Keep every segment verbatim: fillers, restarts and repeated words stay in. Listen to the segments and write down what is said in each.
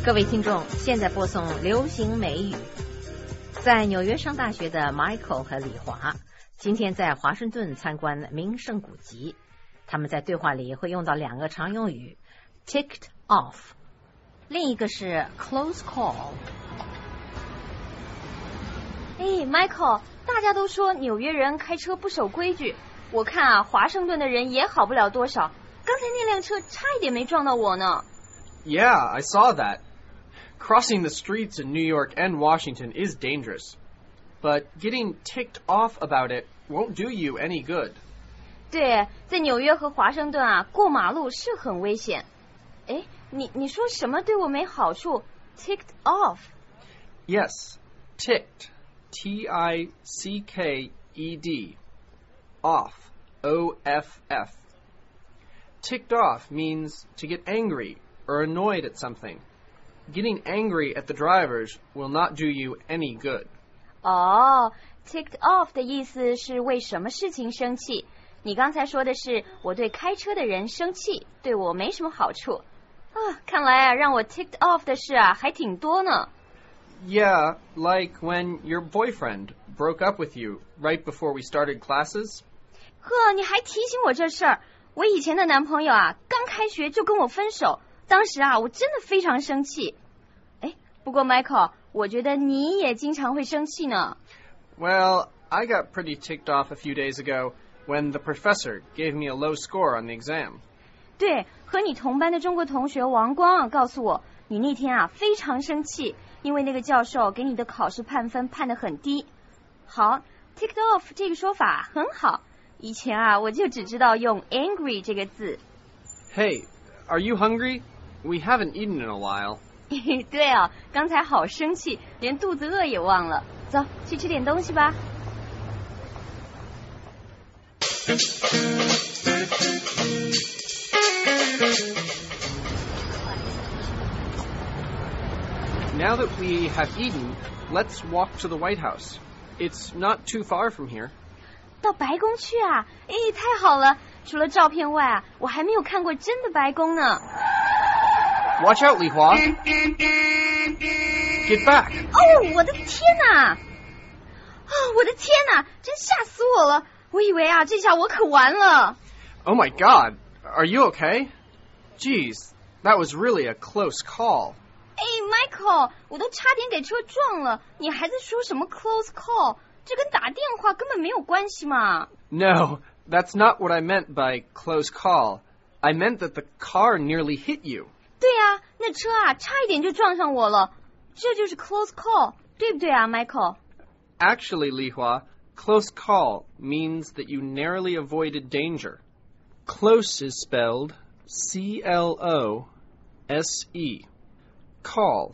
各位听众，现在播送流行美语。在纽约上大学的 Michael 和李华，今天在华盛顿参观名胜古迹。他们在对话里会用到两个常用语 ticked off， 另一个是 close call。 哎 Michael， 大家都说纽约人开车不守规矩，我看啊，华盛顿的人也好不了多少。刚才那辆车差一点没撞到我呢。 Yeah, I saw that. Crossing the streets in New York and Washington is dangerous. But getting ticked off about it won't do you any good. 对，在纽约和华盛顿啊，过马路是很危险。哎，你你说什么对我没好处 ？Ticked off. Yes, ticked. T I C K E D. Off. O F F. Ticked off means to get angry or annoyed at something. Getting angry at the drivers will not do you any good. 哦 ticked off 的意思是为什么事情生气。你刚才说的是我对开车的人生气，对我没什么好处啊。看来啊，让我 ticked off 的事啊还挺多呢。 Yeah, like when your boyfriend broke up with you right before we started classes. 呵，你还提醒我这事儿。我以前的男朋友啊，刚开学就跟我分手，当时啊，我真的非常生气。哎，不过 Michael， 我觉得你也经常会生气呢。 Well, I got pretty ticked off a few days ago when the professor gave me a low score on the exam. 对，和你同班的中国同学王光啊告诉我，你那天啊非常生气，因为那个教授给你的考试判分判得很低。好 ，ticked off 这个说法很好。以前啊，我就只知道用 angry 这个字。 Hey, are you hungry? We haven't eaten in a while. 对啊，刚才好生气，连肚子饿也忘了。走，去吃点东西吧。 Now that we have eaten, let's walk to the White House. It's not too far from here. 到白宫去啊？哎，太好了！除了照片外啊，我还没有看过真的白宫呢。 Watch out, Li Hua. Get back. 哦，我的天哪！啊，我的天哪！真吓死我了！我以为啊，这下我可完了。 Oh my God. Are you okay? Geez, that was really a close call. 哎 ，Michael， 我都差点给车撞了，你还在说什么 close call？这跟打电话根本没有关系嘛。 No, that's not what I meant by close call. I meant that the car nearly hit you. 对啊，那车啊差一点就撞上我了，这就是 close call， 对不对啊 Michael？ Actually, Li Hua, close call means that you narrowly avoided danger. Close is spelled C L O S E. Call,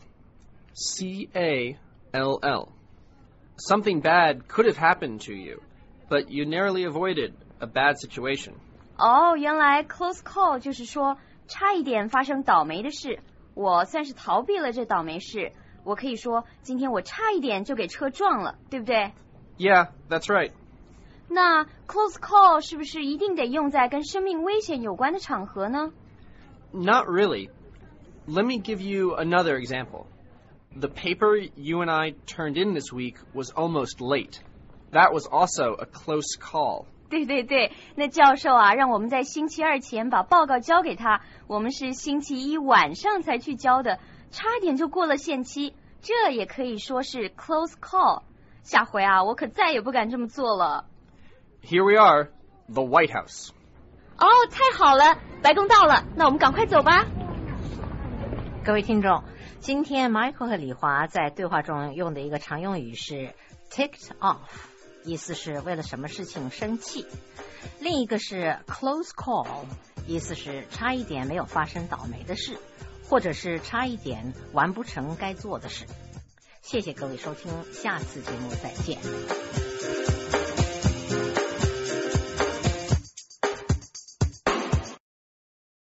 C A L L.Something bad could have happened to you, but you narrowly avoided a bad situation. 哦，原来 close call 就是说差一点发生倒霉的事，我算是逃避了这倒霉事。我可以说今天我差一点就给车撞了，对不对？ Yeah, that's right. 那 close call 是不是一定得用在跟生命危险有关的场合呢？ Not really. Let me give you another example.The paper you and I turned in this week was almost late. That was also a close call. 对对对，那教授啊，让我们在星期二前把报告交给他，我们是星期一晚上才去交的，差点就过了限期，这也可以说是 close call。下回啊，我可再也不敢这么做了。 Here we are, the White House. 哦，太好了，白宫到了，那我们赶快走吧。 各位听众，今天 Michael 和李华在对话中用的一个常用语是 ticked off， 意思是为了什么事情生气。另一个是 close call， 意思是差一点没有发生倒霉的事，或者是差一点完不成该做的事。谢谢各位收听，下次节目再见。